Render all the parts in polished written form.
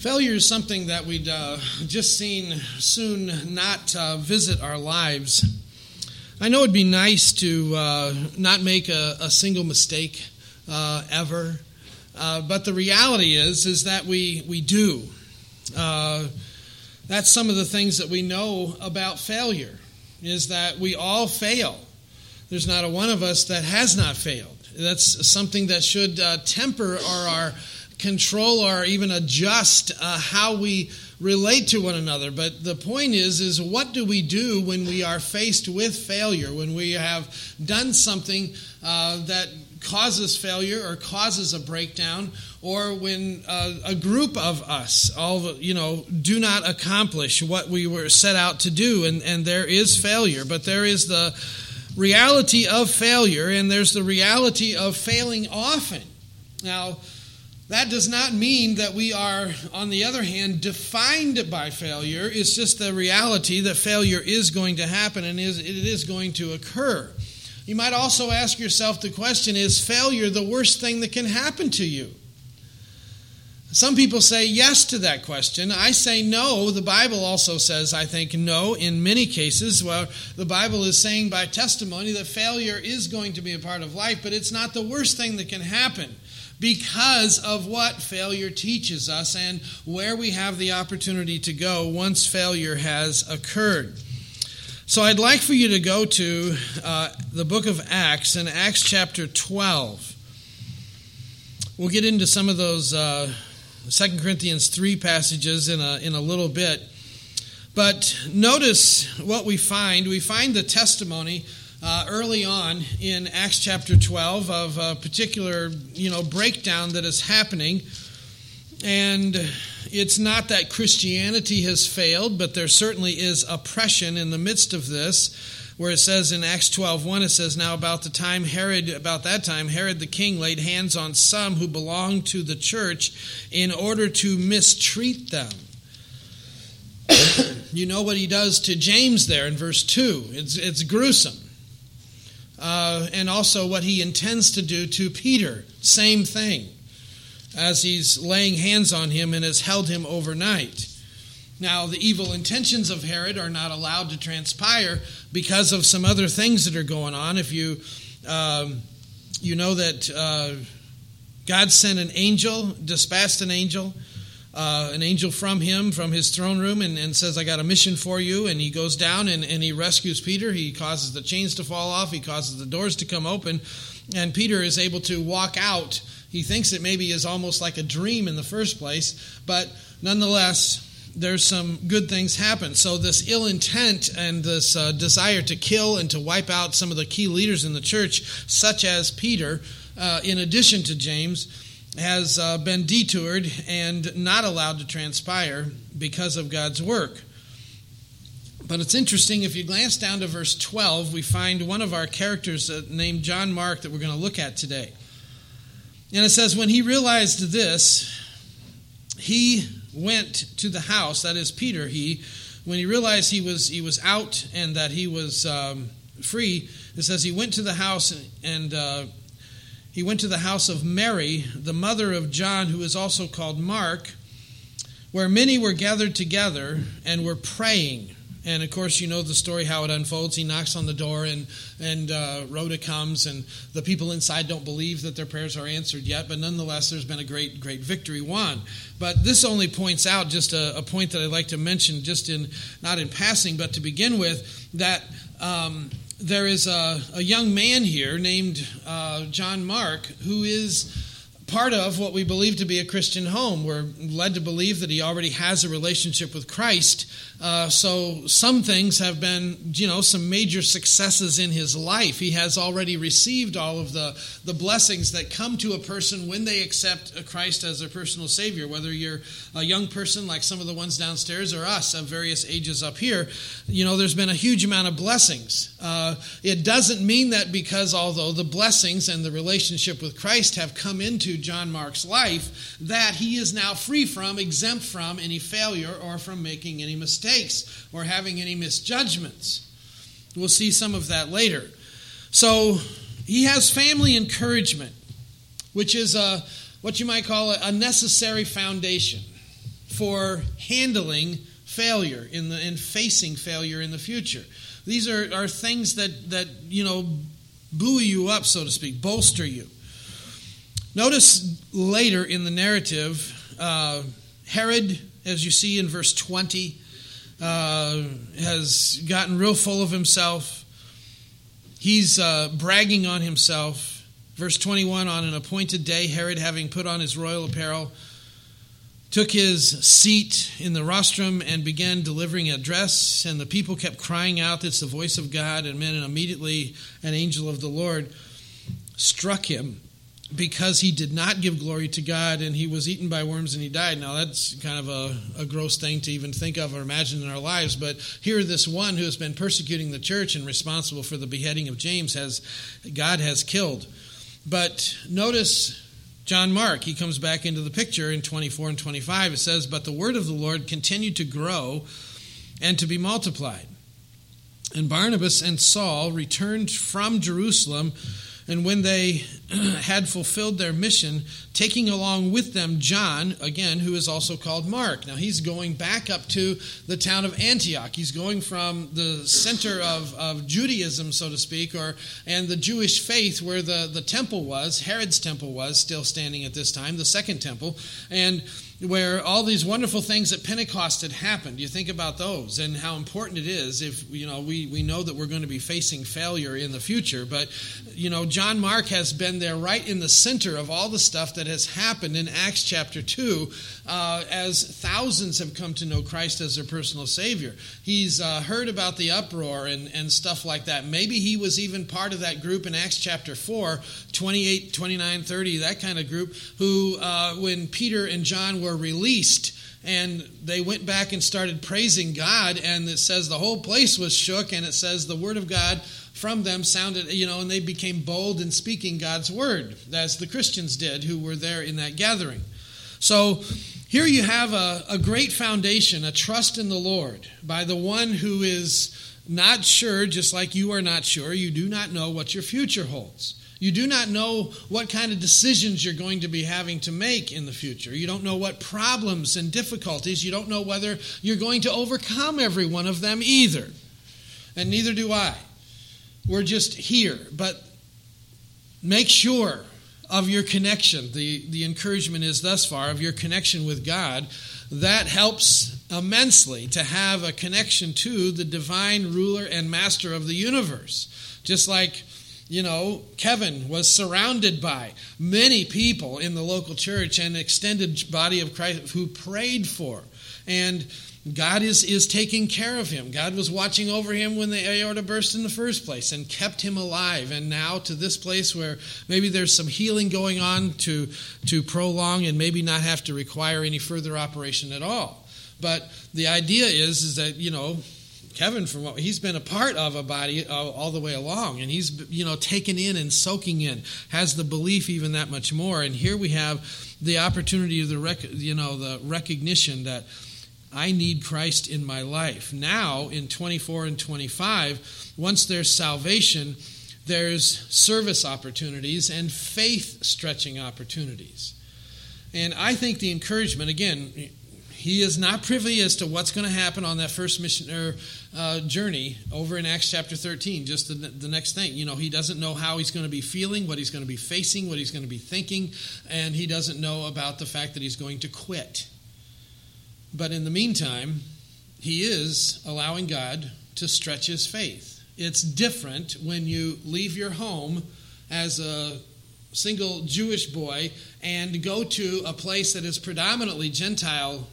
Failure is something that we'd just seen soon not visit our lives. I know it'd be nice to not make a single mistake ever, but the reality is that we do. That's some of the things that we know about failure, is that we all fail. There's not a one of us that has not failed. That's something that should temper our control or even adjust how we relate to one another. But the point is what do we do when we are faced with failure, when we have done something that causes failure or causes a breakdown, or when a group of us do not accomplish what we were set out to do, and there is failure. But there is the reality of failure, and there's the reality of failing often. Now, that does not mean that we are, on the other hand, defined by failure. It's just the reality that failure is going to happen and it is going to occur. You might also ask yourself the question, is failure the worst thing that can happen to you? Some people say yes to that question. I say no. The Bible also says, I think, no in many cases. Well, the Bible is saying by testimony that failure is going to be a part of life, but it's not the worst thing that can happen, because of what failure teaches us and where we have the opportunity to go once failure has occurred. So I'd like for you to go to the book of Acts, in Acts chapter 12. We'll get into some of those 2 Corinthians 3 passages in a little bit. But notice what we find. We find the testimony early on in Acts chapter 12 of a particular breakdown that is happening. And it's not that Christianity has failed, but there certainly is oppression in the midst of this, where it says in Acts 12:1, it says, "Now about that time Herod the king laid hands on some who belonged to the church in order to mistreat them." You know what he does to James there in verse 2. It's gruesome. And also what he intends to do to Peter, same thing, as he's laying hands on him and has held him overnight. Now, the evil intentions of Herod are not allowed to transpire because of some other things that are going on. If you know that God sent an angel, dispatched an angel from him, from his throne room, and says, "I got a mission for you." And he goes down and he rescues Peter. He causes the chains to fall off. He causes the doors to come open. And Peter is able to walk out. He thinks it maybe is almost like a dream in the first place. But nonetheless, there's some good things happen. So this ill intent and this desire to kill and to wipe out some of the key leaders in the church, such as Peter, in addition to James, has been detoured and not allowed to transpire because of God's work. But it's interesting, if you glance down to verse 12, we find one of our characters named John Mark that we're going to look at today. And it says, when he realized this, he went to the house, that is Peter, when he realized he was out and that he was free, it says he went to the house and he went to the house of Mary, the mother of John, who is also called Mark, where many were gathered together and were praying. And, of course, you know the story, how it unfolds. He knocks on the door, and Rhoda comes, and the people inside don't believe that their prayers are answered yet. But nonetheless, there's been a great victory won. But this only points out just a point that I'd like to mention, just not in passing, but to begin with, that there is a young man here named John Mark, who is part of what we believe to be a Christian home. We're led to believe that he already has a relationship with Christ. So some things have been, some major successes in his life. He has already received all of the blessings that come to a person when they accept Christ as their personal Savior. Whether you're a young person like some of the ones downstairs or us of various ages up here, there's been a huge amount of blessings. It doesn't mean that because although the blessings and the relationship with Christ have come into John Mark's life, that he is now exempt from any failure or from making any mistakes or having any misjudgments. We'll see some of that later. So he has family encouragement, which is what you might call a necessary foundation for handling failure and facing failure in the future. These are things that buoy you up, so to speak, bolster you. Notice later in the narrative, Herod, as you see in verse 20, has gotten real full of himself. He's bragging on himself. Verse 21, on an appointed day, Herod, having put on his royal apparel, took his seat in the rostrum and began delivering an address, and the people kept crying out, "It's the voice of God," and immediately an angel of the Lord struck him, because he did not give glory to God, and he was eaten by worms and he died. Now that's kind of a gross thing to even think of or imagine in our lives, but here this one who has been persecuting the church and responsible for the beheading of James God has killed. But notice John Mark, he comes back into the picture in 24 and 25. It says, "But the word of the Lord continued to grow and to be multiplied. And Barnabas and Saul returned from Jerusalem, and when they had fulfilled their mission, taking along with them John, again, who is also called Mark." Now he's going back up to the town of Antioch. He's going from the center of Judaism, so to speak, and the Jewish faith where the temple was, Herod's temple was, still standing at this time, the second temple, and where all these wonderful things at Pentecost had happened. You think about those and how important it is if, we know that we're going to be facing failure in the future, but, John Mark has been there right in the center of all the stuff that has happened in Acts chapter 2 as thousands have come to know Christ as their personal Savior. He's heard about the uproar and stuff like that. Maybe he was even part of that group in Acts chapter 4, 28, 29, 30, that kind of group, who, when Peter and John were released, and they went back and started praising God, and it says the whole place was shook, and it says the word of God from them sounded, and they became bold in speaking God's word, as the Christians did who were there in that gathering. So here you have a great foundation, a trust in the Lord by the one who is not sure, just like you are not sure. You do not know what your future holds. You do not know what kind of decisions you're going to be having to make in the future. You don't know what problems and difficulties. You don't know whether you're going to overcome every one of them either. And neither do I. We're just here. But make sure of your connection. The encouragement is thus far of your connection with God. That helps immensely to have a connection to the divine ruler and master of the universe. Just like Kevin was surrounded by many people in the local church and extended body of Christ who prayed for. And God is taking care of him. God was watching over him when the aorta burst in the first place and kept him alive. And now to this place where maybe there's some healing going on to prolong and maybe not have to require any further operation at all. But the idea is that, Kevin, from what he's been a part of a body all the way along, and he's taken in and soaking in, has the belief even that much more. And here we have the opportunity of the recognition that I need Christ in my life. Now in 24 and 25, once there's salvation, there's service opportunities and faith stretching opportunities. And I think the encouragement, again, he is not privy as to what's going to happen on that first missionary journey over in Acts chapter 13, just the next thing. He doesn't know how he's going to be feeling, what he's going to be facing, what he's going to be thinking, and he doesn't know about the fact that he's going to quit. But in the meantime, he is allowing God to stretch his faith. It's different when you leave your home as a single Jewish boy and go to a place that is predominantly Gentile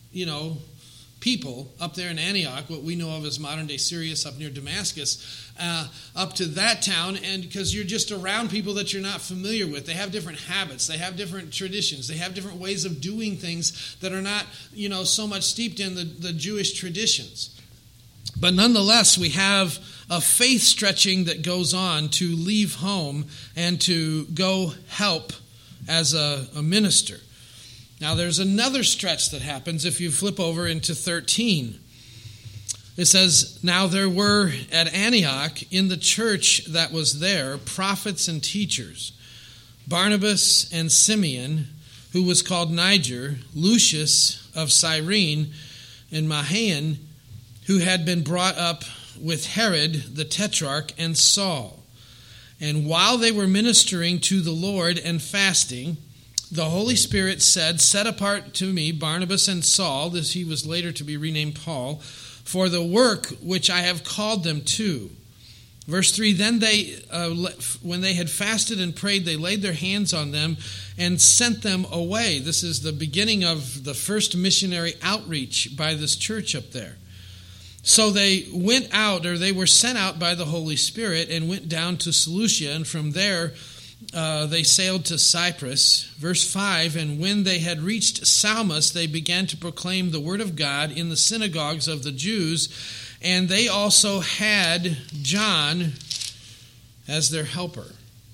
people up there in Antioch, what we know of as modern-day Syria, up near Damascus, up to that town, and because you're just around people that you're not familiar with. They have different habits. They have different traditions. They have different ways of doing things that are not, so much steeped in the Jewish traditions. But nonetheless, we have a faith stretching that goes on to leave home and to go help as a minister. Now, there's another stretch that happens if you flip over into 13. It says, "Now there were at Antioch in the church that was there prophets and teachers, Barnabas and Simeon, who was called Niger, Lucius of Cyrene and Mahan, who had been brought up with Herod the Tetrarch and Saul. And while they were ministering to the Lord and fasting, the Holy Spirit said, "Set apart to me Barnabas and Saul," this he was later to be renamed Paul, "for the work which I have called them to." Verse 3, then they, when they had fasted and prayed, they laid their hands on them and sent them away. This is the beginning of the first missionary outreach by this church up there. So they went out, or they were sent out by the Holy Spirit and went down to Seleucia, and from there they sailed to Cyprus. Verse 5, and when they had reached Salmus, they began to proclaim the word of God in the synagogues of the Jews, and they also had John as their helper.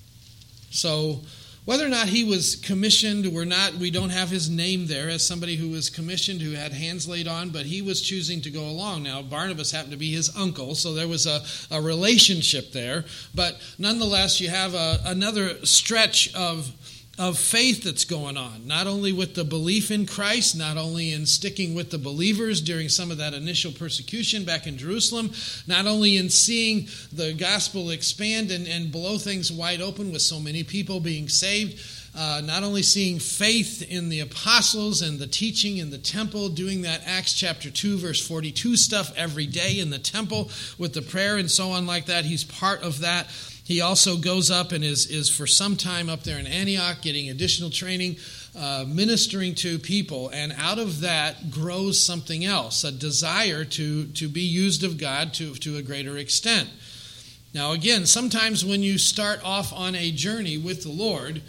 So whether or not he was commissioned or not, we don't have his name there as somebody who was commissioned, who had hands laid on, but he was choosing to go along. Now, Barnabas happened to be his uncle, so there was a relationship there. But nonetheless, you have another stretch of faith that's going on, not only with the belief in Christ, not only in sticking with the believers during some of that initial persecution back in Jerusalem, not only in seeing the gospel expand and blow things wide open with so many people being saved, not only seeing faith in the apostles and the teaching in the temple, doing that Acts chapter 2 verse 42 stuff every day in the temple with the prayer and so on like that. He's part of that. He also goes up and is for some time up there in Antioch getting additional training, ministering to people, and out of that grows something else, a desire to be used of God to a greater extent. Now again, sometimes when you start off on a journey with the Lord,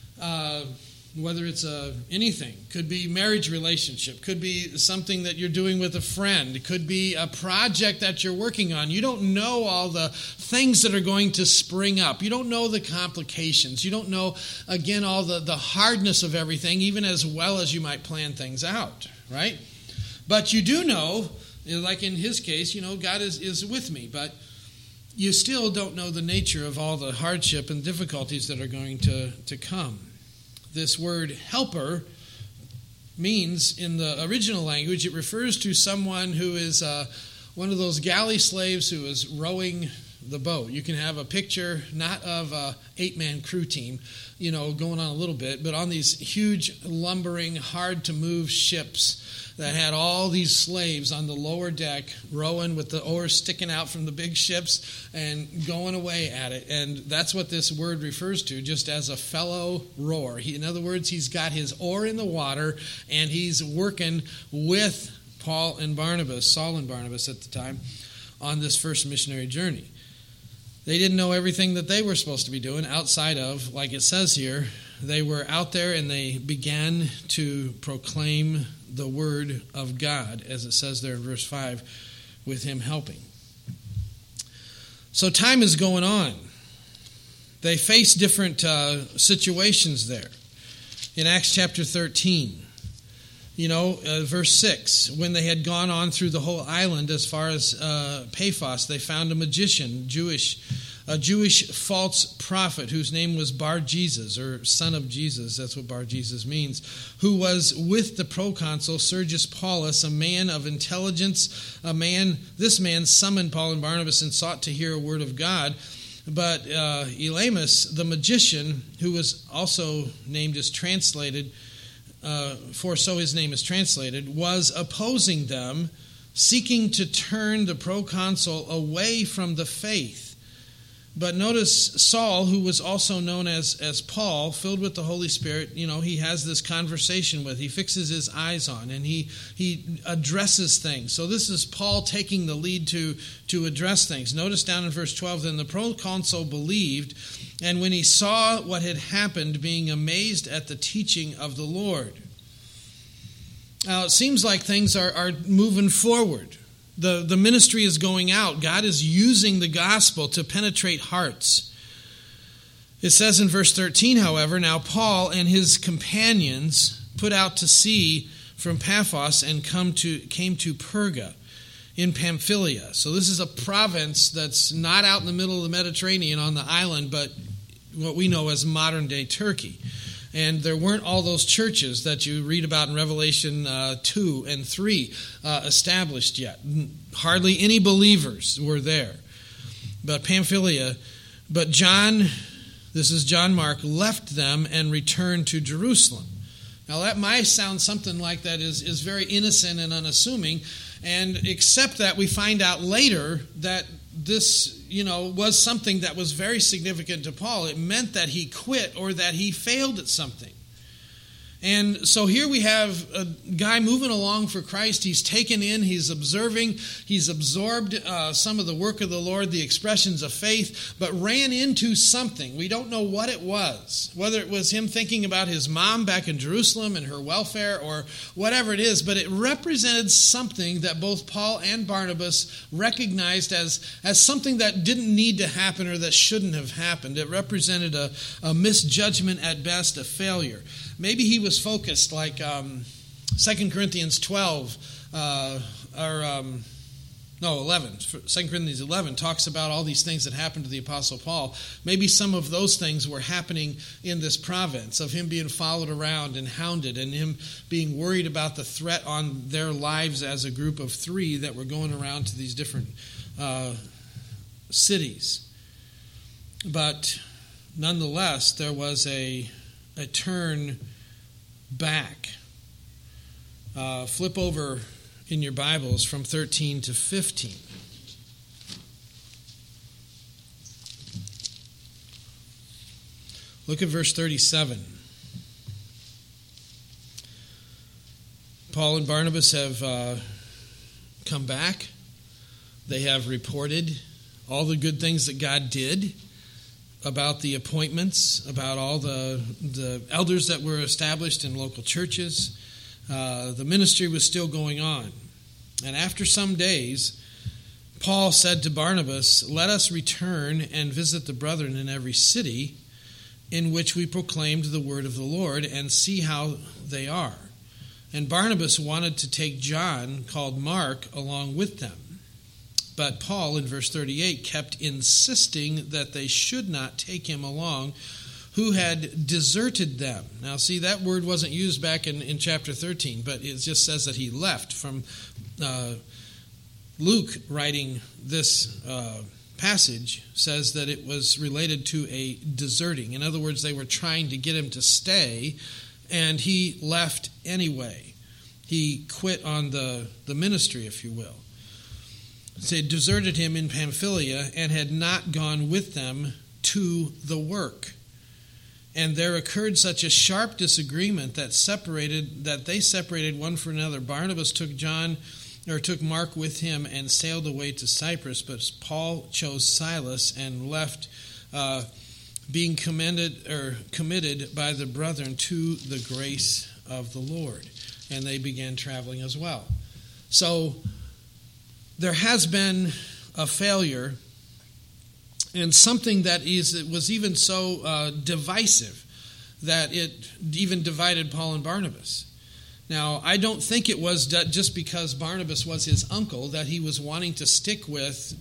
whether it's anything, could be marriage relationship, could be something that you're doing with a friend, could be a project that you're working on. You don't know all the things that are going to spring up. You don't know the complications. You don't know, again, all the hardness of everything, even as well as you might plan things out, right? But you do know, like in his case, God is with me, but you still don't know the nature of all the hardship and difficulties that are going to come. This word helper means, in the original language, it refers to someone who is one of those galley slaves who is rowing the boat. You can have a picture, not of an 8-man crew team, going on a little bit, but on these huge, lumbering, hard-to-move ships that had all these slaves on the lower deck rowing with the oars sticking out from the big ships and going away at it. And that's what this word refers to, just as a fellow rower. In other words, he's got his oar in the water and he's working with Saul and Barnabas at the time, on this first missionary journey. They didn't know everything that they were supposed to be doing outside of, like it says here, they were out there and they began to proclaim the word of God, as it says there in verse 5, with him helping. So time is going on. They face different situations there. In Acts chapter 13, verse 6, when they had gone on through the whole island as far as Paphos, they found a magician, a Jewish false prophet whose name was Bar-Jesus, or son of Jesus, that's what Bar-Jesus means, who was with the proconsul Sergius Paulus, a man of intelligence. This man summoned Paul and Barnabas and sought to hear a word of God. But Elymas, the magician, who was also named as translated, for so his name is translated, was opposing them, seeking to turn the proconsul away from the faith. But notice Saul, who was also known as Paul, filled with the Holy Spirit, he has this conversation with, he fixes his eyes on, and he addresses things. So this is Paul taking the lead to address things. Notice down in verse 12, then the proconsul believed, and when he saw what had happened, being amazed at the teaching of the Lord. Now, it seems like things are moving forward. The ministry is going out. God is using the gospel to penetrate hearts. It says in verse 13, however, now Paul and his companions put out to sea from Paphos and came to Perga in Pamphylia. So this is a province that's not out in the middle of the Mediterranean on the island, but what we know as modern-day Turkey. And there weren't all those churches that you read about in Revelation 2 and 3 established yet. Hardly any believers were there. But John, this is John Mark, left them and returned to Jerusalem. Now that might sound something like that is very innocent and unassuming, and except that we find out later that this, was something that was very significant to Paul. It meant that he quit or that he failed at something. And so here we have a guy moving along for Christ. He's taken in, he's observing, he's absorbed some of the work of the Lord, the expressions of faith, but ran into something. We don't know what it was, whether it was him thinking about his mom back in Jerusalem and her welfare or whatever it is, but it represented something that both Paul and Barnabas recognized as something that didn't need to happen or that shouldn't have happened. It represented a misjudgment at best, a failure. Maybe he was focused like 2 Corinthians 12, 11. 2 Corinthians 11 talks about all these things that happened to the Apostle Paul. Maybe some of those things were happening in this province, of him being followed around and hounded, and him being worried about the threat on their lives as a group of 3 that were going around to these different cities. But nonetheless, there was a turn back. Flip over in your Bibles from 13 to 15. Look at verse 37. Paul and Barnabas have come back. They have reported all the good things that God did, about the appointments, about all the elders that were established in local churches. The ministry was still going on. And after some days, Paul said to Barnabas, "Let us return and visit the brethren in every city in which we proclaimed the word of the Lord, and see how they are." And Barnabas wanted to take John, called Mark, along with them. But Paul, in verse 38, kept insisting that they should not take him along, who had deserted them. Now, see, that word wasn't used back in chapter 13, but it just says that he left. From Luke, writing this passage, says that it was related to a deserting. In other words, they were trying to get him to stay, and he left anyway. He quit on the ministry, if you will. They deserted him in Pamphylia and had not gone with them to the work. And there occurred such a sharp disagreement that they separated one from another. Barnabas took Mark with him and sailed away to Cyprus, but Paul chose Silas and left, being committed by the brethren to the grace of the Lord. And they began traveling as well. So there has been a failure, and something that was even so divisive that it even divided Paul and Barnabas. Now, I don't think it was just because Barnabas was his uncle that he was wanting to stick with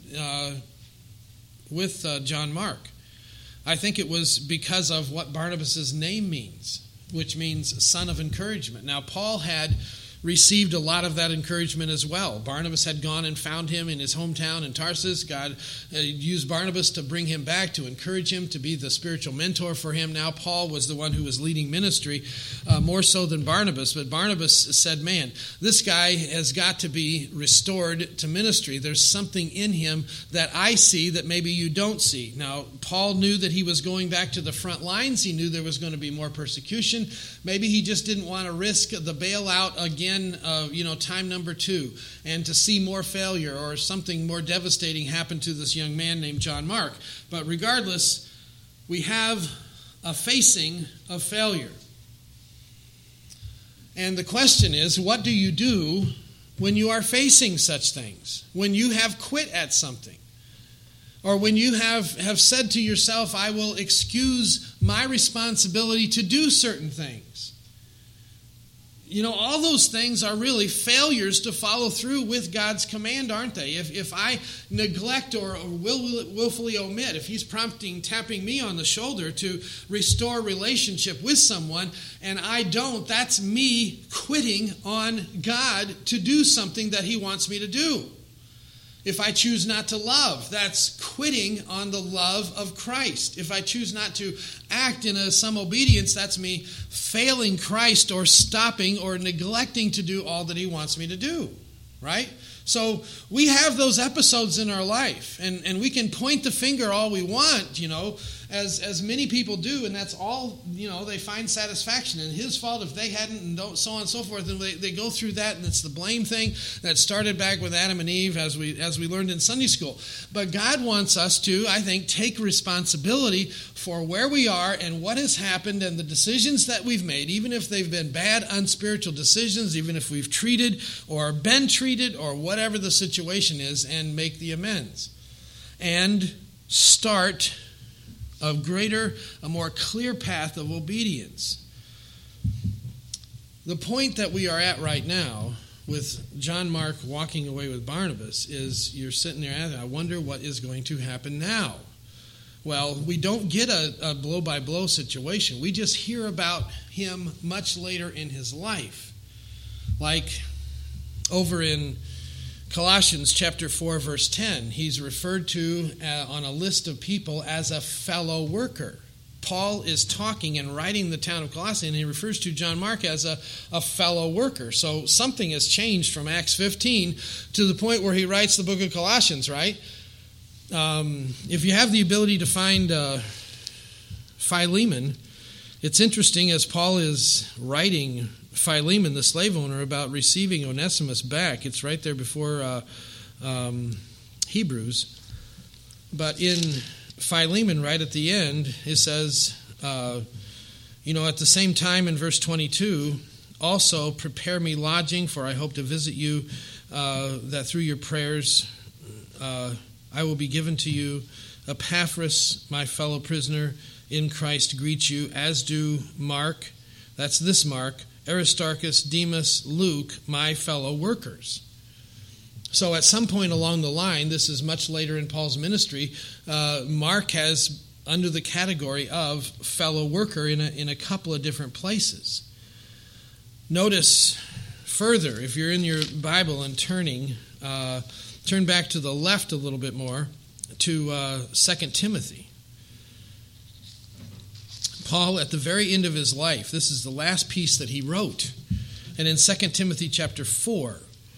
John Mark. I think it was because of what Barnabas' name means, which means son of encouragement. Now, Paul had received a lot of that encouragement as well. Barnabas had gone and found him in his hometown in Tarsus. God used Barnabas to bring him back, to encourage him, to be the spiritual mentor for him. Now Paul was the one who was leading ministry, more so than Barnabas. But Barnabas said, man, this guy has got to be restored to ministry. There's something in him that I see that maybe you don't see. Now, Paul knew that he was going back to the front lines. He knew there was going to be more persecution. Maybe he just didn't want to risk the bailout again, time number 2, and to see more failure or something more devastating happen to this young man named John Mark. But regardless, we have a facing of failure. And the question is, what do you do when you are facing such things? When you have quit at something? Or when you have said to yourself, I will excuse my responsibility to do certain things. all those things are really failures to follow through with God's command, aren't they? If I neglect or willfully omit, if he's tapping me on the shoulder to restore relationship with someone, and I don't, that's me quitting on God to do something that he wants me to do. If I choose not to love, that's quitting on the love of Christ. If I choose not to act in some obedience, that's me failing Christ or stopping or neglecting to do all that he wants me to do, right? So we have those episodes in our life, and we can point the finger all we want, as many people do, and that's all, they find satisfaction. And his fault if they hadn't, and so on and so forth, and they go through that, and it's the blame thing that started back with Adam and Eve, as we learned in Sunday school. But God wants us to, I think, take responsibility for where we are and what has happened and the decisions that we've made, even if they've been bad, unspiritual decisions, even if we've treated or been treated or whatever the situation is, and make the amends. And start a more clear path of obedience. The point that we are at right now with John Mark walking away with Barnabas is you're sitting there and I wonder what is going to happen now. Well, we don't get a blow-by-blow situation. We just hear about him much later in his life. Like over in Colossians chapter 4, verse 10, he's referred to on a list of people as a fellow worker. Paul is talking and writing the town of Colossae, and he refers to John Mark as a fellow worker. So something has changed from Acts 15 to the point where he writes the book of Colossians, right? If you have the ability to find Philemon, it's interesting as Paul is writing Philemon, the slave owner, about receiving Onesimus back. It's right there before Hebrews. But in Philemon, right at the end, it says, at the same time in verse 22, also prepare me lodging, for I hope to visit you, that through your prayers I will be given to you. Epaphras, my fellow prisoner in Christ, greets you, as do Mark, that's this Mark, Aristarchus, Demas, Luke, my fellow workers. So at some point along the line, this is much later in Paul's ministry, Mark has under the category of fellow worker in a couple of different places. Notice further, if you're in your Bible and turn back to the left a little bit more to 2 Timothy. Paul, at the very end of his life, this is the last piece that he wrote. And in 2 Timothy chapter 4,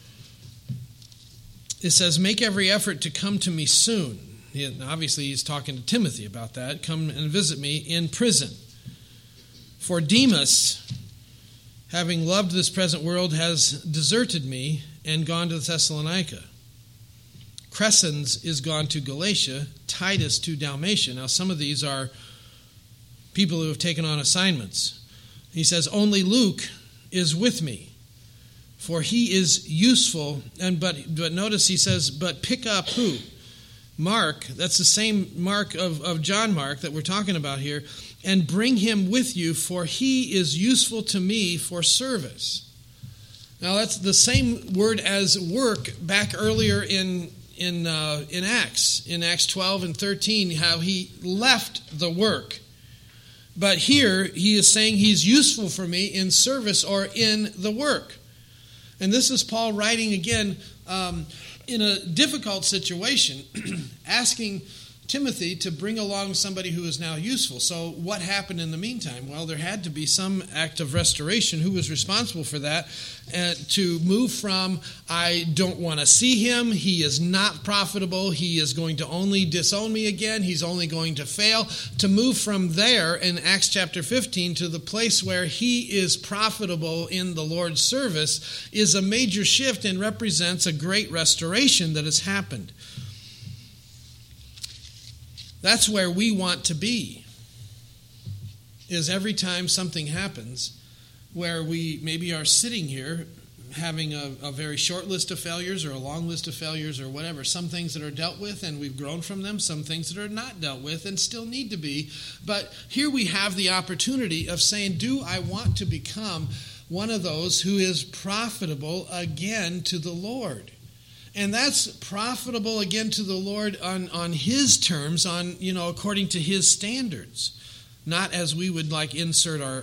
it says, make every effort to come to me soon. Obviously, he's talking to Timothy about that. Come and visit me in prison. For Demas, having loved this present world, has deserted me and gone to Thessalonica. Crescens is gone to Galatia, Titus to Dalmatia. Now, some of these are people who have taken on assignments. He says, only Luke is with me, for he is useful. But notice he says, but pick up who? Mark, that's the same Mark of John Mark that we're talking about here, and bring him with you, for he is useful to me for service. Now that's the same word as work back earlier in Acts. In Acts 12 and 13, how he left the work. But here, he is saying he's useful for me in service or in the work. And this is Paul writing again in a difficult situation, asking Timothy to bring along somebody who is now useful. So what happened in the meantime? Well, there had to be some act of restoration. Who was responsible for that? To move from, I don't want to see him, he is not profitable, he is going to only disown me again, he's only going to fail, to move from there in Acts chapter 15 to the place where he is profitable in the Lord's service is a major shift and represents a great restoration that has happened. That's where we want to be, is every time something happens where we maybe are sitting here having a very short list of failures or a long list of failures or whatever, some things that are dealt with and we've grown from them, some things that are not dealt with and still need to be. But here we have the opportunity of saying, do I want to become one of those who is profitable again to the Lord. And that's profitable again to the Lord on his terms, according to his standards. Not as we would like insert our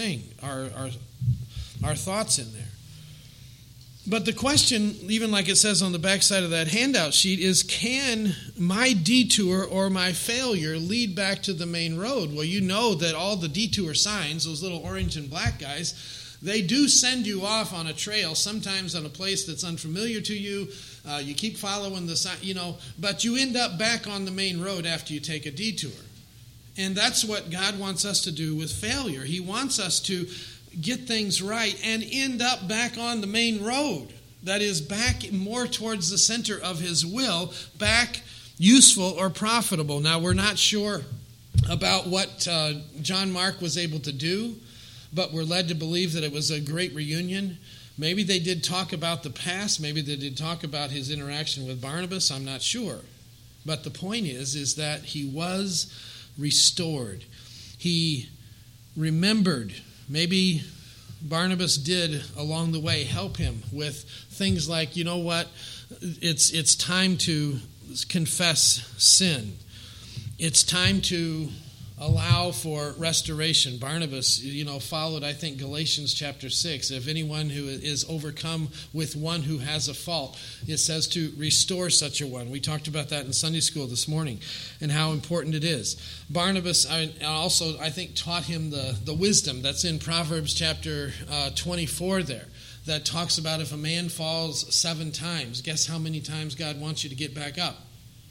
thoughts in there. But the question, even like it says on the back side of that handout sheet, is can my detour or my failure lead back to the main road? Well, you know that all the detour signs, those little orange and black guys, they do send you off on a trail, sometimes on a place that's unfamiliar to you. You keep following the sign, but you end up back on the main road after you take a detour. And that's what God wants us to do with failure. He wants us to get things right and end up back on the main road. That is, back more towards the center of his will, back useful or profitable. Now, we're not sure about what John Mark was able to do, but we're led to believe that it was a great reunion. Maybe they did talk about the past. Maybe they did talk about his interaction with Barnabas. I'm not sure. But the point is that he was restored. He remembered. Maybe Barnabas did along the way help him with things like, you know what, it's time to confess sin. It's time to allow for restoration. Barnabas, followed, I think, Galatians chapter 6. If anyone who is overcome with one who has a fault, it says to restore such a one. We talked about that in Sunday school this morning and how important it is. Barnabas also, I think, taught him the wisdom that's in Proverbs chapter 24 there, that talks about if a man falls 7 times, guess how many times God wants you to get back up?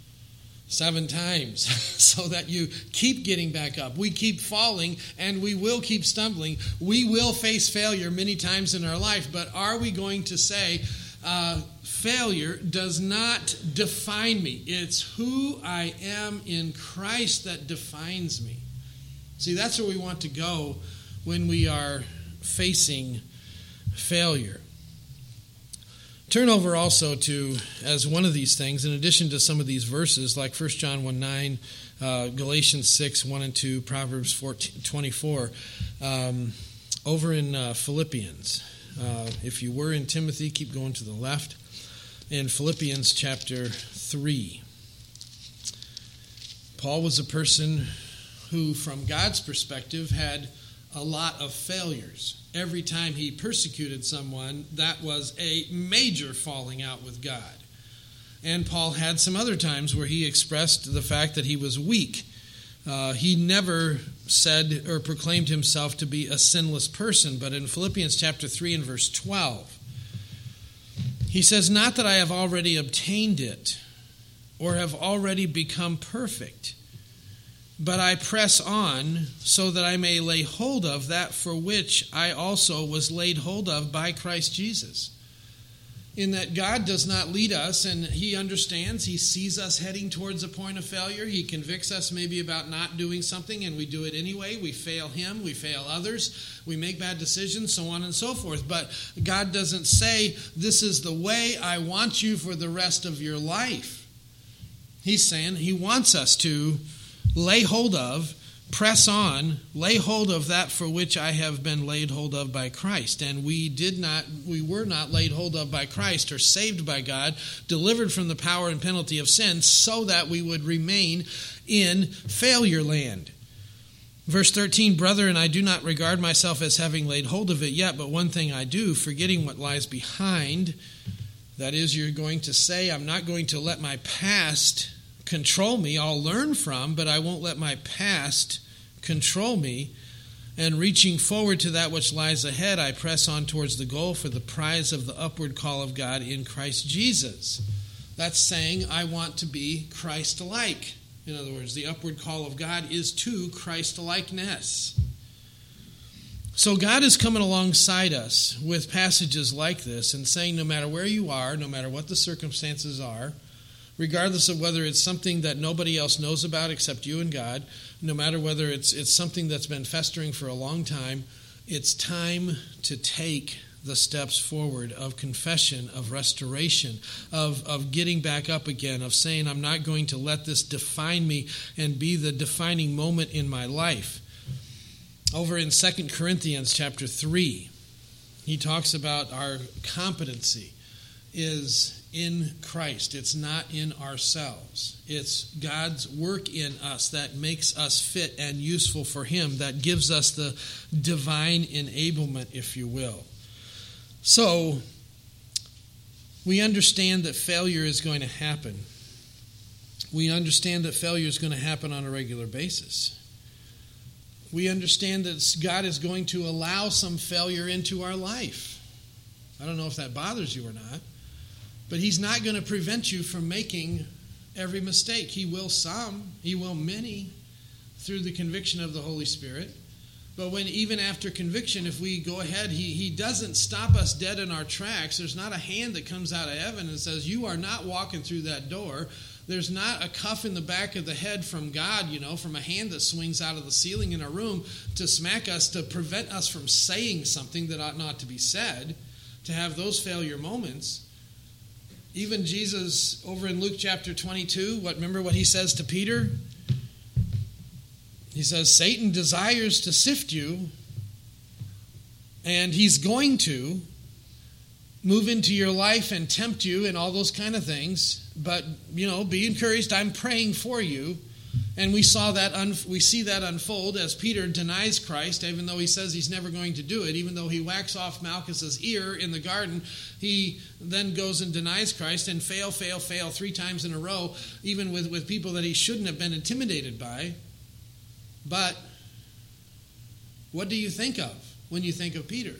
7 times, so that you keep getting back up. We keep falling, and we will keep stumbling. We will face failure many times in our life, but are we going to say, failure does not define me? It's who I am in Christ that defines me. See, that's where we want to go when we are facing failure. Turn over also to, as one of these things, in addition to some of these verses, like 1 John 1:9, Galatians 6, 1 and 2, Proverbs 24, over in Philippians. If you were in Timothy, keep going to the left. In Philippians chapter 3, Paul was a person who, from God's perspective, had a lot of failures. Every time he persecuted someone, that was a major falling out with God. And Paul had some other times where he expressed the fact that he was weak. He never said or proclaimed himself to be a sinless person, but in Philippians chapter 3 and verse 12, he says, "Not that I have already obtained it or have already become perfect, but I press on so that I may lay hold of that for which I also was laid hold of by Christ Jesus." In that God does not lead us, and he understands, he sees us heading towards a point of failure. He convicts us maybe about not doing something, and we do it anyway. We fail him, we fail others, we make bad decisions, so on and so forth. But God doesn't say, this is the way I want you for the rest of your life. He's saying he wants us to lay hold of, press on, lay hold of that for which I have been laid hold of by Christ. And we were not laid hold of by Christ or saved by God, delivered from the power and penalty of sin, so that we would remain in failure land. Verse 13, "Brethren, I do not regard myself as having laid hold of it yet, but one thing I do, forgetting what lies behind." That is, you're going to say, I'm not going to let my past control me. I'll learn from, but I won't let my past control me. And reaching forward to that which lies ahead, I press on towards the goal for the prize of the upward call of God in Christ Jesus. That's saying I want to be Christ-like. In other words, the upward call of God is to Christ-likeness. So God is coming alongside us with passages like this and saying no matter where you are, no matter what the circumstances are, regardless of whether it's something that nobody else knows about except you and God, no matter whether it's something that's been festering for a long time, it's time to take the steps forward of confession, of restoration, of getting back up again, of saying, I'm not going to let this define me and be the defining moment in my life. Over in 2 Corinthians chapter 3, he talks about our competency is in Christ. It's not in ourselves. It's God's work in us that makes us fit and useful for him, that gives us the divine enablement, if you will. So, we understand that failure is going to happen. We understand that failure is going to happen on a regular basis. We understand that God is going to allow some failure into our life. I don't know if that bothers you or not, but he's not going to prevent you from making every mistake. He will some, he will many, through the conviction of the Holy Spirit. But when even after conviction, if we go ahead, he doesn't stop us dead in our tracks. There's not a hand that comes out of heaven and says, you are not walking through that door. There's not a cuff in the back of the head from God, from a hand that swings out of the ceiling in a room to smack us, to prevent us from saying something that ought not to be said, to have those failure moments. Even Jesus, over in Luke chapter 22, remember what he says to Peter? He says, Satan desires to sift you, and he's going to move into your life and tempt you and all those kind of things. But, be encouraged. I'm praying for you. And we see that unfold as Peter denies Christ, even though he says he's never going to do it. Even though he whacks off Malchus's ear in the garden, he then goes and denies Christ and fail 3 times in a row, even with people that he shouldn't have been intimidated by. But what do you think of when you think of Peter?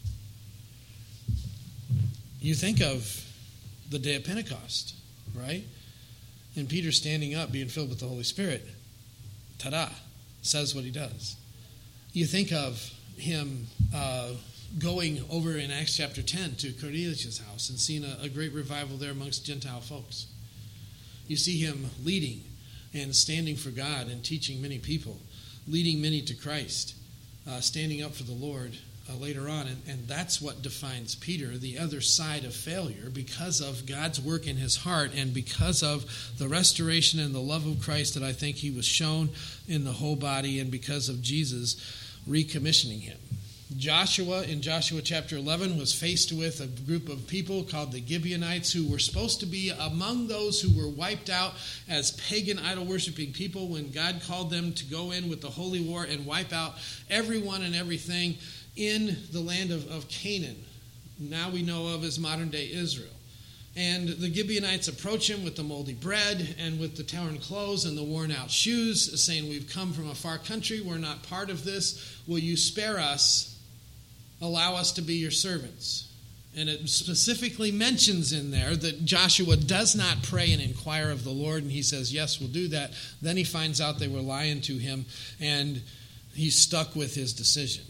You think of the day of Pentecost, right? And Peter standing up, being filled with the Holy Spirit, ta-da, says what he does. You think of him going over in Acts chapter 10 to Cornelius' house and seeing a great revival there amongst Gentile folks. You see him leading and standing for God and teaching many people, leading many to Christ, standing up for the Lord later on. And that's what defines Peter, the other side of failure, because of God's work in his heart and because of the restoration and the love of Christ that I think he was shown in the whole body, and because of Jesus recommissioning him. Joshua, in Joshua chapter 11, was faced with a group of people called the Gibeonites, who were supposed to be among those who were wiped out as pagan idol-worshiping people when God called them to go in with the holy war and wipe out everyone and everything in the land of Canaan, now we know of as modern-day Israel. And the Gibeonites approach him with the moldy bread and with the torn clothes and the worn-out shoes, saying, we've come from a far country, we're not part of this, will you spare us, allow us to be your servants? And it specifically mentions in there that Joshua does not pray and inquire of the Lord, and he says, yes, we'll do that. Then he finds out they were lying to him, and he's stuck with his decision.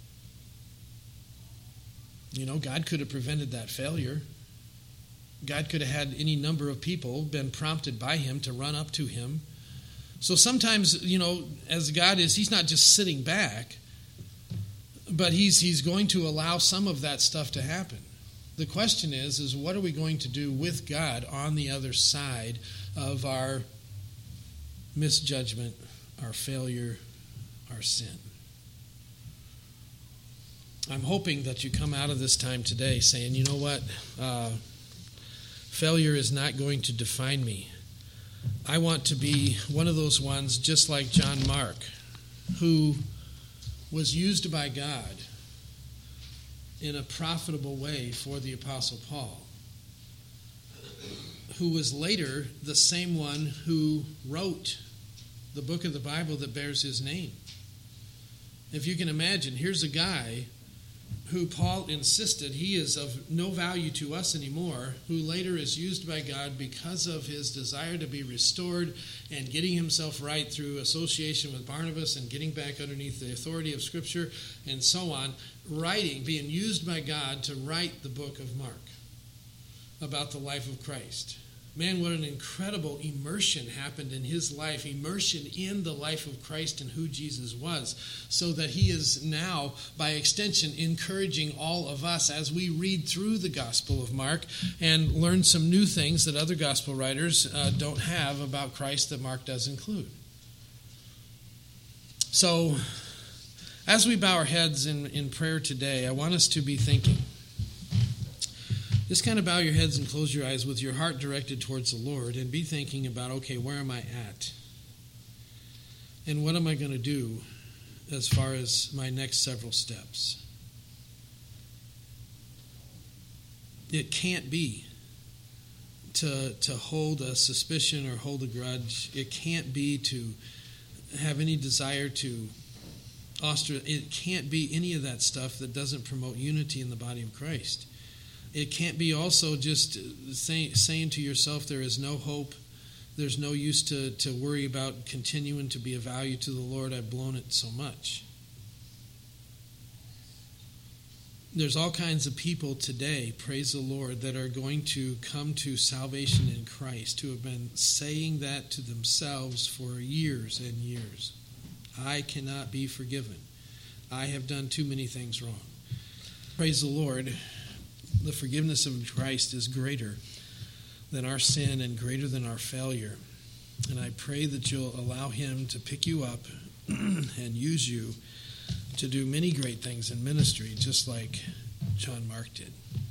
God could have prevented that failure. God could have had any number of people been prompted by him to run up to him. So sometimes, as God is, he's not just sitting back, but he's going to allow some of that stuff to happen. The question is what are we going to do with God on the other side of our misjudgment, our failure, our sin? I'm hoping that you come out of this time today saying, you know what? Failure is not going to define me. I want to be one of those ones, just like John Mark, who was used by God in a profitable way for the Apostle Paul, who was later the same one who wrote the book of the Bible that bears his name. If you can imagine, here's a guy who Paul insisted he is of no value to us anymore, who later is used by God because of his desire to be restored and getting himself right through association with Barnabas and getting back underneath the authority of Scripture and so on, being used by God to write the book of Mark about the life of Christ. Man, what an incredible immersion happened in his life, immersion in the life of Christ and who Jesus was, so that he is now, by extension, encouraging all of us as we read through the Gospel of Mark and learn some new things that other Gospel writers don't have about Christ that Mark does include. So, As we bow our heads in prayer today, I want us to be thinking. Just kind of bow your heads and close your eyes with your heart directed towards the Lord and be thinking about, okay, where am I at? And what am I going to do as far as my next several steps? It can't be to hold a suspicion or hold a grudge. It can't be to have any desire to ostracize. It can't be any of that stuff that doesn't promote unity in the body of Christ. It can't be also just saying to yourself there is no hope, there's no use to worry about continuing to be of value to the Lord, I've blown it so much. There's all kinds of people today, praise the Lord, that are going to come to salvation in Christ, who have been saying that to themselves for years and years. I cannot be forgiven. I have done too many things wrong. Praise the Lord. The forgiveness of Christ is greater than our sin and greater than our failure. And I pray that you'll allow him to pick you up and use you to do many great things in ministry, just like John Mark did.